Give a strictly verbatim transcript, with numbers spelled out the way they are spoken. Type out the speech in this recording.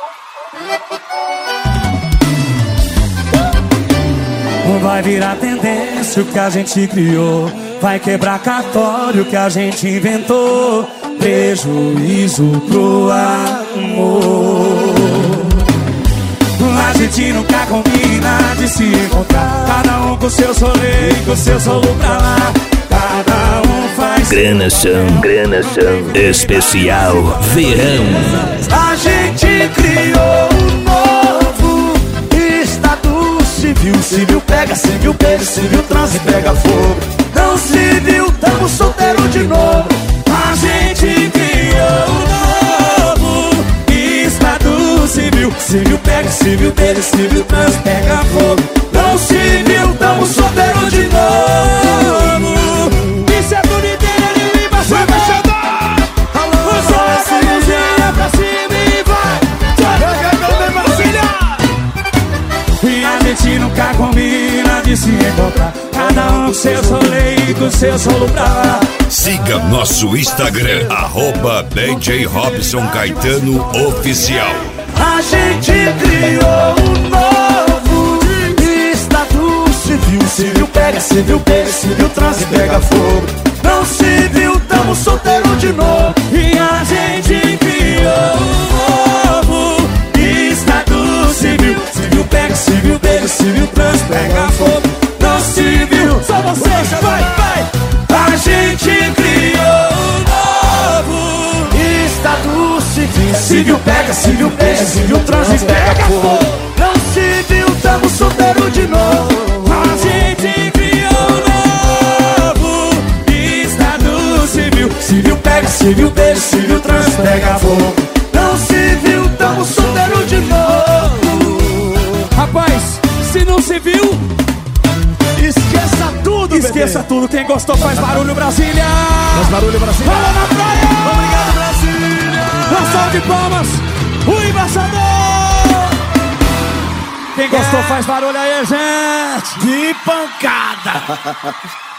Vai virar tendência o que a gente criou, vai quebrar cartório que a gente inventou. Prejuízo pro amor. A gente nunca combina de se encontrar, cada um com seu solê, com seu solo pra lá. Cada um faz granação, granação especial verão. A gente criou um novo estado civil. Civil pega, civil pega, civil transa e pega fogo. Não civil, tamo solteiro de novo. A gente criou um novo estado civil. Civil pega, civil pega, civil transa e pega fogo. Não civil, tamo solteiro de novo. Isso é bonito, ele vai ser mexedor. Você essa mãozinha pra cima e vai. E a gente nunca combina de se encontrar, cada um com seu solê e com seu solo pra lá. Siga nosso Instagram, arroba D J Robson Caetano Oficial. A gente criou um novo estado civil. Civil pega, civil pega, civil transa e pega fogo. Não civil, tamo solteiro de novo. E a gente criou um novo estado civil. Civil pega, civil pega, civil transa e pega fogo. Não civil, só vocês, vai, vai. A gente criou um novo estado civil. Civil pega, civil pega, civil transa e pega fogo. Não civil, tamo solteiro de novo. A gente criou um novo estado civil. Civil pega, civil pega, civil transa e pega fogo. Não civil, tamo solteiro de novo. Rapaz, se não se viu, esqueça tudo, esqueça bebê. Tudo, quem gostou faz barulho, Brasília. Faz barulho, Brasília. Fala na praia. Obrigado, Brasília. Uma salva de palmas, o embaixador. Quem gostou faz barulho aí, gente. Que pancada.